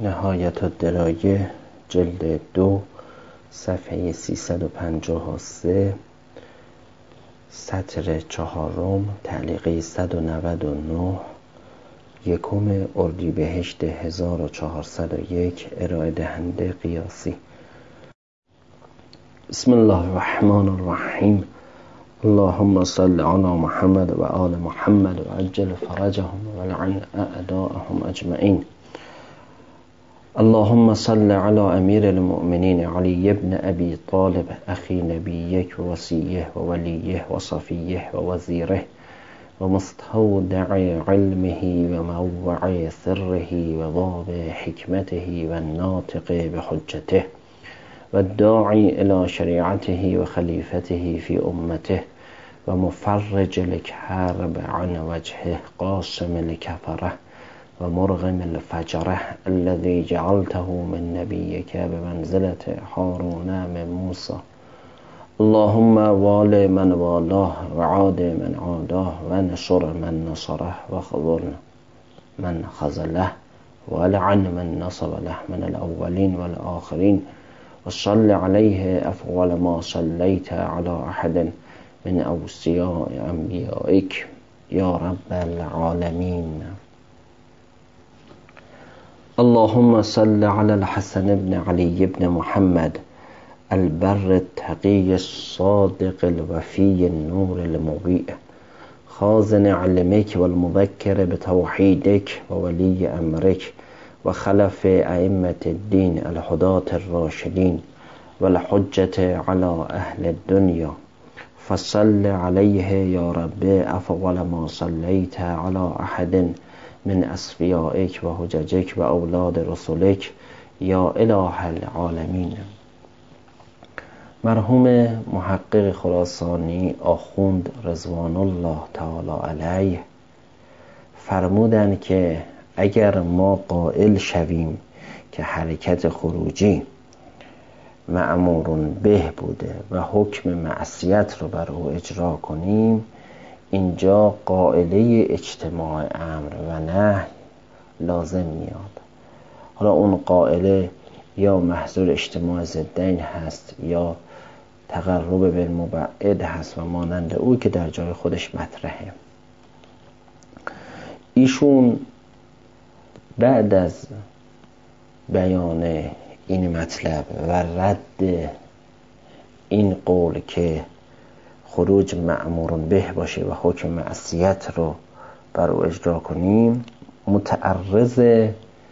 نهایت الدرایه جلد 2 صفحه 353 سطر 4 تعلیقه 199 یکم اردیبهشت 1401 ارائه دهنده قیاسی. بسم الله الرحمن الرحیم. اللهم صل علی محمد و آل محمد و عجل فرجهم و لعن اعداءهم اجمعین. اللهم صل على امیر المؤمنین علی بن ابی طالب اخی نبیک و وصیه و ولیه و صفیه و وزیره و مستودع علمه و موضع سره و باب حکمته و الناطق بحجته و الداعی الى شریعته و خلیفته فی امته و مفرج الکرب عن وجهه قاسم الکفره و مرغم الفجره الذي جعلته من نبيك بمنزلة هارون من موسى. اللهم وال من والاه و عاد من عاداه و نصر من نصره و خذل من خذله و لعن من نصب له من الأولين والآخرين و صل عليه أفضل ما صليت على أحد من أوصياء أنبيائك يا رب العالمين. اللهم صل على الحسن بن علي بن محمد البر التقي الصادق الوفي النور المضيء خازن علمك والمذكر بتوحيدك وولي أمرك وخلف أئمة الدين الهداة الراشدين والحجة على أهل الدنيا فصل عليه يا رب أفضل ما صليت على أحد من اصفیائک و حججک و اولاد رسولک یا اله العالمین. مرحوم محقق خراسانی آخوند رضوان الله تعالی علیه فرمودند که اگر ما قائل شویم که حرکت خروجی مأمور به بوده و حکم معصیت رو بر او اجرا کنیم، اینجا قائله اجتماع امر و نهی لازم میاد. حالا اون قائله یا محظور اجتماع ضدین هست یا تقرب بالمبعد هست و مانند او که در جای خودش مطرحه. ایشون بعد از بیان این مطلب و رد این قول که خروج مأمور به باشه و حکم معصیت رو بر او اجرا کنیم، متعرض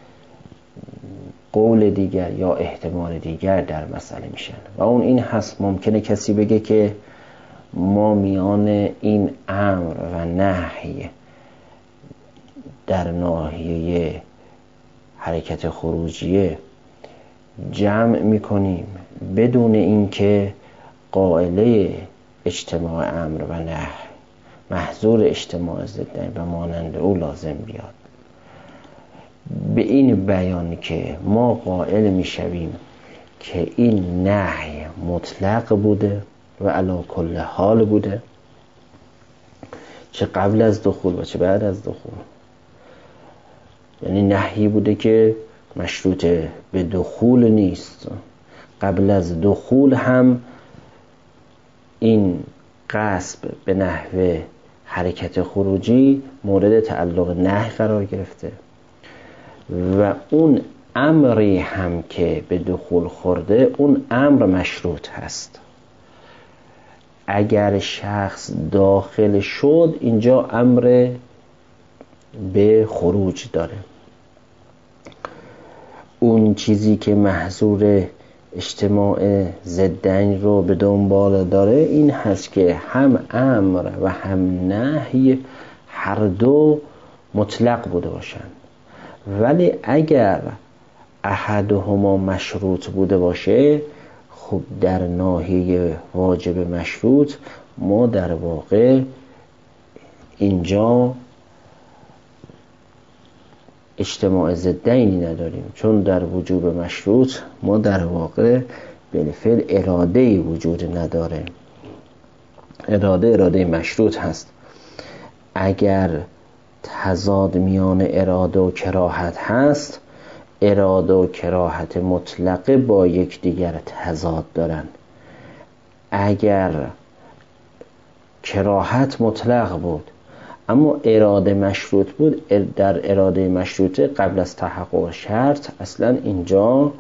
قول دیگر یا احتمال دیگر در مسئله میشن و اون این هست ممکنه کسی بگه که ما میان این امر و نهی در ناحیه حرکت خروجیه جمع میکنیم بدون اینکه قائله اجتماع امر و نهی محظور اجتماع ضدین و مانند او لازم بیاد. به این بیان که ما قائل میشویم که این نهی مطلق بوده و علی کل حال بوده، چه قبل از دخول و چه بعد از دخول، یعنی نهی بوده که مشروط به دخول نیست، قبل از دخول هم این غصب به نحو حرکت خروجی مورد تعلق نهی قرار گرفته و اون امری هم که به دخول خورده اون امر مشروط هست. اگر شخص داخل شد اینجا امر به خروج داره. اون چیزی که محظور اجتماع ضدین رو به دنبال داره این هست که هم امر و هم نهی هر دو مطلق بوده باشند، ولی اگر احدهما مشروط بوده باشه، خب در ناحیه واجب مشروط ما در واقع اینجا اجتماع ضدینی نداریم، چون در وجوب مشروط ما در واقع بالفعل اراده‌ای وجود نداره. اراده مشروط هست. اگر تضاد میان اراده و کراهت هست، اراده و کراهت مطلقه با یکدیگر تضاد دارن. اگر کراهت مطلق بود اما اراده مشروط بود، در اراده مشروطه قبل از تحقق شرط اصلا اینجا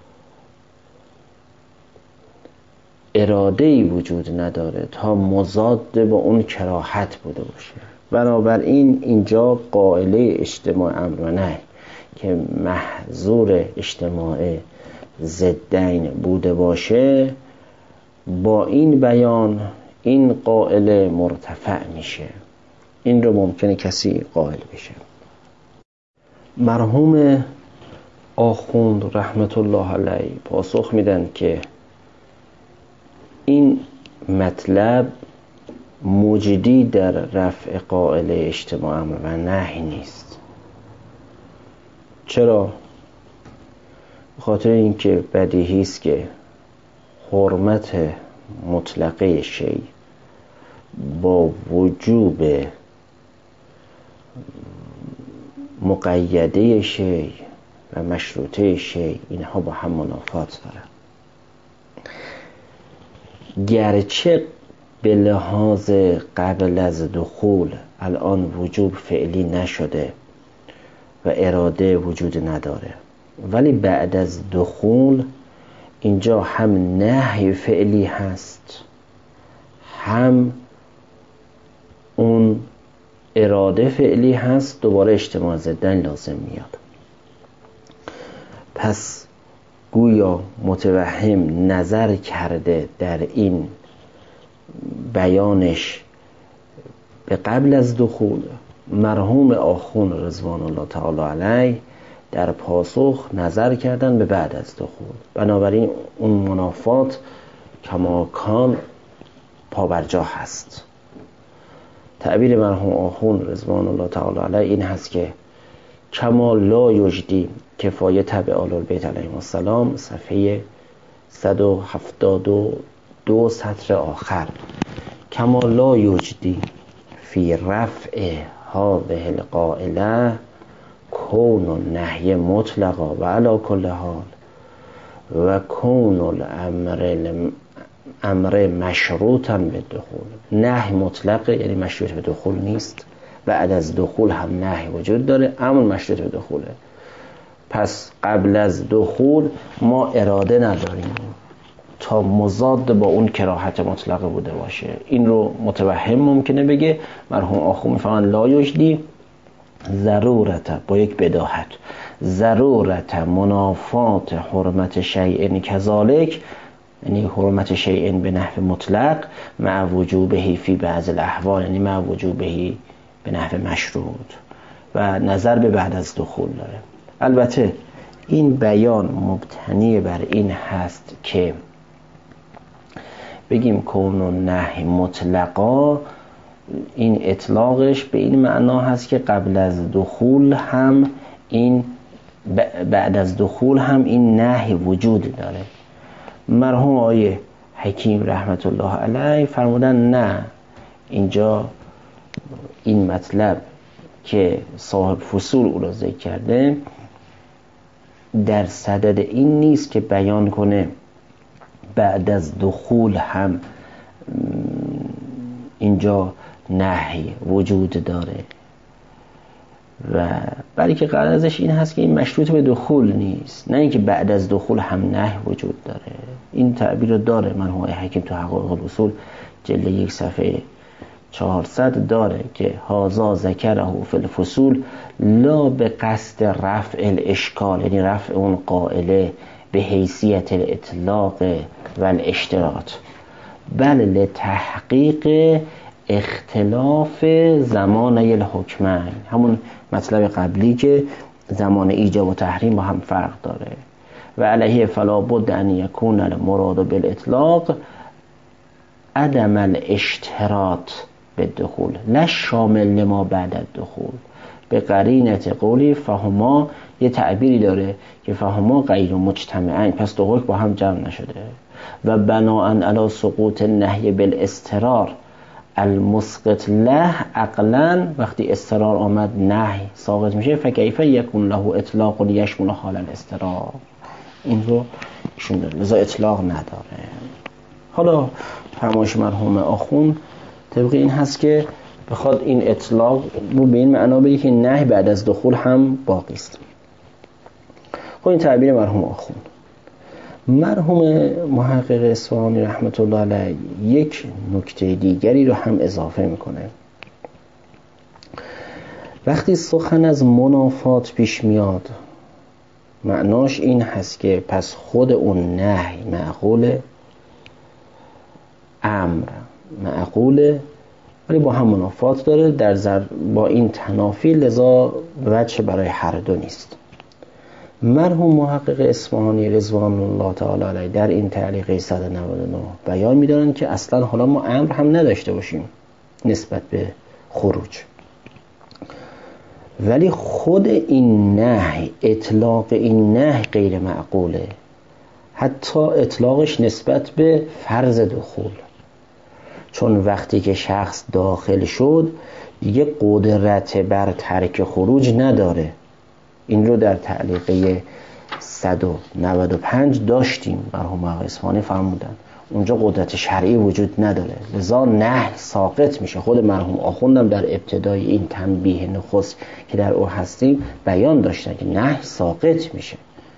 اراده‌ای وجود نداره تا مضاد با اون کراهت بوده باشه. بنابراین اینجا قاعده اجتماع امر و نهی که محظور اجتماع ضدین بوده باشه، با این بیان این قائل مرتفع میشه. این رو ممکنه کسی قائل بشه. مرحوم آخوند رحمت الله علیه پاسخ میدن که این مطلب موجودی در رفع قائل اجتماع امر و نهی نیست. چرا؟ بخاطر اینکه بدیهی است که حرمت مطلقه شی با وجوب مقیده شی و مشروطه شی اینها با هم منافات دارن. گرچه به لحاظ قبل از دخول الان وجوب فعلی نشده و اراده وجود نداره، ولی بعد از دخول اینجا هم نهی فعلی هست، هم اون اراده فعلی هست، دوباره اجتماع ضدن لازم میاد. پس گویا متوهم نظر کرده در این بیانش به قبل از دخول. مرحوم آخوند رضوان الله تعالی علیه در پاسخ نظر کردن به بعد از دخول. بنابراین اون منافات کماکان پابرجا هست. تعبیر مرحوم آخوند رضوان الله تعالی علیه این هست که کما لا یجدی کفایت به آل البیت علیهم السلام، صفحه 172 سطر آخر. کما لا یجدی فی رفع هذه القائله کون النهی مطلقا و علی کل حال و کون الامر مشروطا به دخول. نهی مطلقه یعنی مشروط به دخول نیست، بعد از دخول هم نهی وجود داره اما مشروط به دخوله. پس قبل از دخول ما اراده نداریم تا مضاد با اون کراهت مطلقه بوده باشه. این رو متوهم ممکنه بگه. مرحوم آخوند میفهمن لا یجدی ضرورت، با یک بداهت، ضرورت منافات حرمت شیء کذالک، یعنی حرمت شیء به نحو مطلق مع وجوبه فی بعض الاحوال، یعنی مع وجوبه به نحو مشروط، و نظر به بعد از دخول داره. البته این بیان مبتنی بر این هست که بگیم کون النهی مطلقا، این اطلاقش به این معنا هست که قبل از دخول هم این، بعد از دخول هم این نهی وجود داره. مرحوم آقای حکیم رحمت الله علیه فرمودن نه، اینجا این مطلب که صاحب فصول او را ذکر کرده در صدد این نیست که بیان کنه بعد از دخول هم اینجا نهی وجود داره، و بلکه غرضش این هست که این مشروط به دخول نیست، نه اینکه بعد از دخول هم نهی وجود داره. این تعبیر رو داره مرحوم حکیم تو حقایق الاصول جلد 1 صفحه 400 داره که هازا ذکره فی الفصول لا به قصد رفع الاشکال، یعنی رفع اون قائله به حیثیت الاطلاق و الاشتراط، بل لتحقیق اختلاف زمانه الحکمین، همون مطلب قبلی که زمان ایجاب و تحریم با هم فرق داره. و علیه فلا بد ان یکون المراد بالاطلاق عدم الاشتراط بالدخول لا شامل لما بعد الدخول، به قرینت قولی فهما یه تعبیری داره که فهما غیر مجتمعین، پس دو حکم با هم جمع نشده. و بناء علی سقوط النهی بالاضطرار المسقط له عقلا وقتی اضطرار آمد نهی ساقط میشه. فکیف یکون له اطلاق یشمل حال الاضطرار. این رو ایشون داره، لذا اطلاق نداره. حالا فرمایش مرحوم آخوند طبق این هست که بخواد این اطلاق رو به این معنا بگه که نهی بعد از دخول هم باقی است. خب این تعبیر مرحوم آخوند. مرحوم محقق اصفهانی رحمت الله علیه یک نکته دیگری رو هم اضافه میکنه. وقتی سخن از منافات پیش میاد معناش این هست که پس خود اون نهی معقوله، امر معقوله، ولی با هم منافات داره با این تنافی، لذا وجه برای هر دو نیست. مرحوم محقق اصفهانی رضوان الله تعالی علیه در این تعلیق 199 بیان می‌دارن که اصلا حالا ما امر هم نداشته باشیم نسبت به خروج، ولی خود این نهی، اطلاق این نهی غیر معقوله، حتی اطلاقش نسبت به فرض دخول، چون وقتی که شخص داخل شد دیگه قدرت بر ترک خروج نداره. این رو در تعلیقه 195 داشتیم، مرحوم آقای اصفهانی فرمودن اونجا قدرت شرعی وجود نداره، لذا نهی ساقط میشه. خود مرحوم آخوندم در ابتدای این تنبیه نخست که در او هستیم بیان داشتن که نهی ساقط میشه.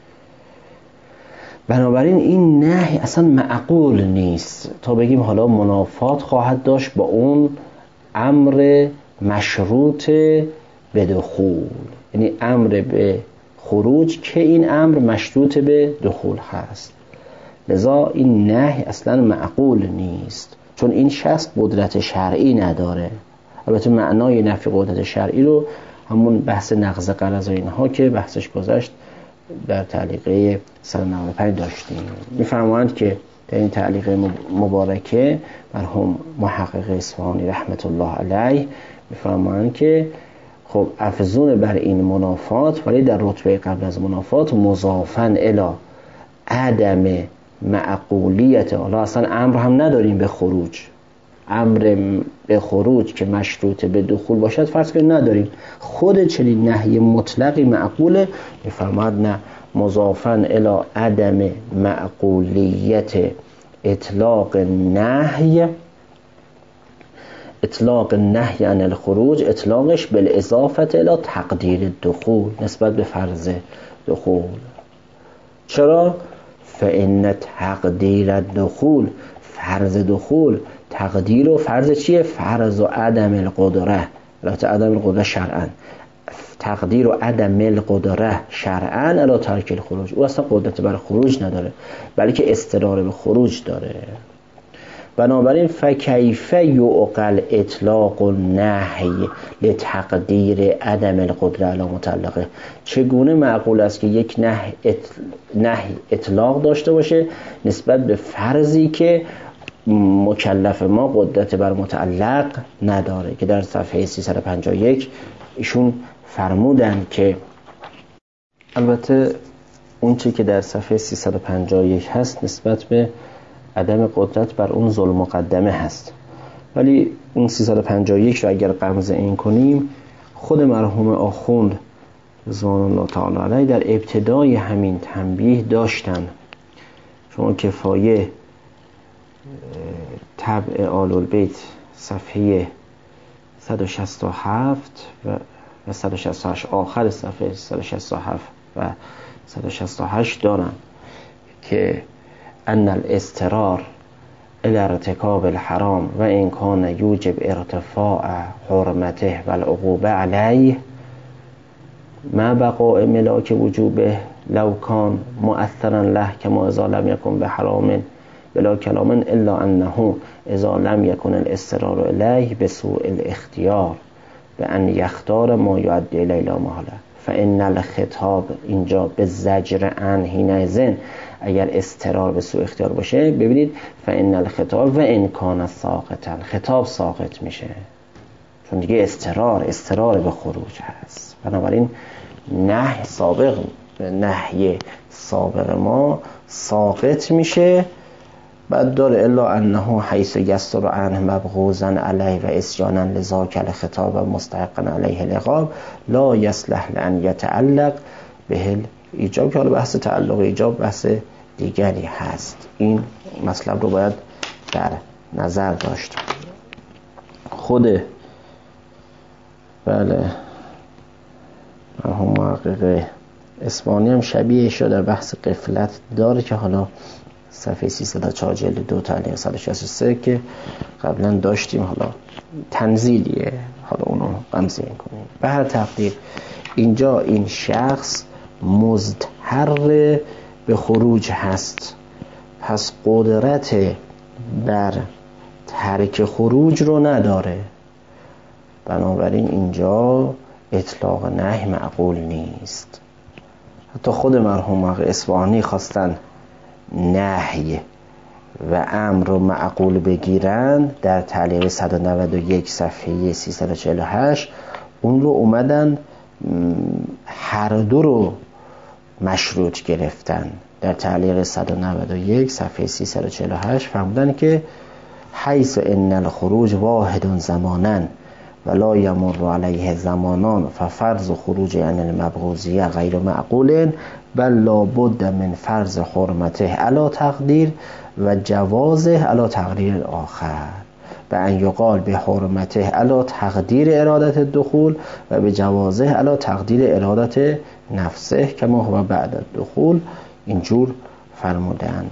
بنابراین این نهی اصلا معقول نیست تا بگیم حالا منافات خواهد داشت با اون امر مشروط به دخول، یعنی امر به خروج که این امر مشروط به دخول هست. لذا این نهی اصلا معقول نیست، چون این شخص قدرت شرعی نداره. البته معنای نفی قدرت شرعی رو همون بحث نقض قرض و اینها که بحثش گذشت در تعلیقه 195 داشتیم. میفرمایند که در این تعلیقه مبارکه مرحوم محقق اصفهانی رحمت الله علیه میفرمایند که خب افزون بر این منافات، ولی در رتبه قبل از منافات مضافن الی عدم معقولیت، حالا اصلا امر هم نداریم به خروج، امر به خروج که مشروط به دخول باشد فرض کنید نداریم، خود چنین نهی مطلقی معقوله. میفرماد نه، مضافن الی عدم معقولیت اطلاق نهی عن الخروج، اطلاقش بالاضافه الی تقدیر دخول، نسبت به فرض دخول. چرا؟ فإن تقدیر الدخول، فرض دخول، تقدیر و فرض چیه؟ فرض و عدم القدره، البته عدم القدره شرعا، تقدیر و عدم القدره شرعا الی ترک الخروج، او اصلا قدرت برای خروج نداره بلکه اضطرار به خروج داره. بنابراین فکیف یعقل اطلاق النهی لتقدیر عدم القدره علی مطلقه، چگونه معقول است که یک نهی اطلاق داشته باشه نسبت به فرضی که مکلف ما قدرت بر متعلق نداره، که در صفحه 351 ایشون فرمودن که البته اون چی که در صفحه 351 هست نسبت به عدم قدرت بر اون ظلم مقدمه هست، ولی اون 351 رو اگر غمزه این کنیم، خود مرحوم آخوند رضوان الله تعالی علیه در ابتدای همین تنبیه داشتن. شما کفایه طبع آل البیت صفحه 167 و 168 آخر صفحه 167 و 168 دارن که ان الاضطرار الى ارتکاب الحرام و ان کان یوجب ارتفاع حرمته و العقوبه علیه ما بقاء ملاک وجوبه لو کان مؤثرا له کما اذا لم یکن به حرام بلا کلام الا انه اذا لم یکن الاضطرار الیه بسوء الاختیار به ان یختار ما یؤدی الی لا محاله فان الخطاب اینجا به زجر عن حینئذ، اگر اضطرار به سوء اختیار باشه ببینید فان الخطاب و ان کان ساقطا، خطاب ساقط میشه چون دیگه اضطرار به خروج هست. بنابراین نهی سابق ما ساقط میشه بعد داره الا انه حیث یستر عنه مبغوضا علیه و اسیانا لذاک الخطاب و مستحقا علیه العقاب لا یصلح لان یتعلق به ایجاب، که حالا بحث تعلق ایجاب بحث دیگری هست. این مطلب رو باید در نظر داشت. خود بله مرحوم محقق اصفهانی هم شبیه شده در بحث غفلت داره که حالا صفحه 304 جلد 2 تعلیق 163 که قبلا داشتیم، حالا تنزیلیه، حالا اونو غمزه کنیم. به هر تقدیر اینجا این شخص مضطر به خروج هست، پس قدرت بر ترک خروج رو نداره، بنابراین اینجا اطلاق نهی معقول نیست. حتی خود مرحوم محقق اصفهانی خواستن نهی و امر رو معقول بگیرن در تعلیق 191 صفحه 348 اون رو اومدن هر دو رو مشروط گرفتن. در تعلیق 191 صفحه 348 فرمودن که حیث ان الخروج واحد زمانا ولا یمر علیه زمانان ففرض خروج عن المبغوضیه غیر معقول بل لابد من فرض حرمته علی تقدیر و جوازه علی تقدیر آخر به ان یقال به حرمته علی تقدیر ارادت الدخول و به جوازه علی تقدیر ارادت نفسه کما هو بعد الدخول. اینجور فرمودن.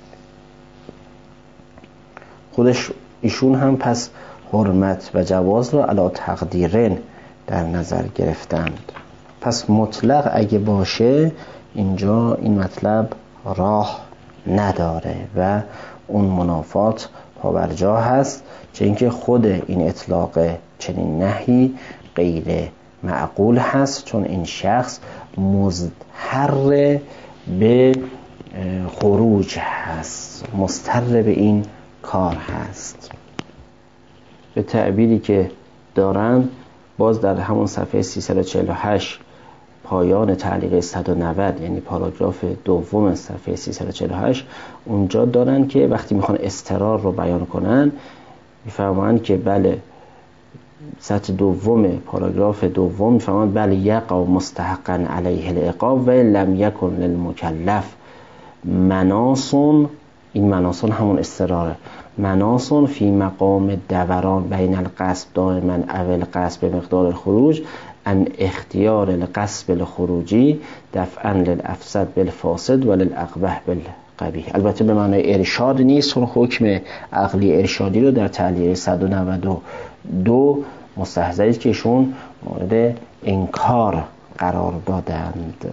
خودش ایشون هم پس حرمت و جواز رو علی تقدیرن در نظر گرفتند. پس مطلق اگه باشه اینجا این مطلب راه نداره و اون منافات پابرجا هست، چه اینکه خود این اطلاق چنین نهی غیر معقول هست، چون این شخص مضطر به خروج هست، مضطر به این کار هست. به تعبیری که دارن باز در همون صفحه 348 پایان تعلیق 190 یعنی پاراگراف دوم صفحه 348 اونجا دارن که وقتی میخوان استقرار رو بیان کنن میفرمایند که بله سطح دوم پاراگراف دوم میفرمایند بله یقع مستحقا علیه العقاب و لم یکن للمکلف مناسون، این مناسون همون استقراره، مناسون فی مقام دوران بین القصد دائما اول قصد به مقدار الخروج ان اختیار القصد الخروجی دفعا للافسد بالفاسد و للاقبح بالقبیح. البته به معنای ارشاد نیست، اون حکم عقلی ارشادی رو در تعلیق 192 مستحضری که ایشون مورد انکار قرار دادند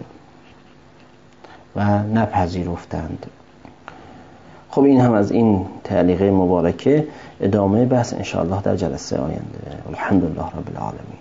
و نپذیرفتند. خب این هم از این تعلیق مبارکه. ادامه بحث انشاءالله در جلسه آینده. الحمدلله رب العالمین.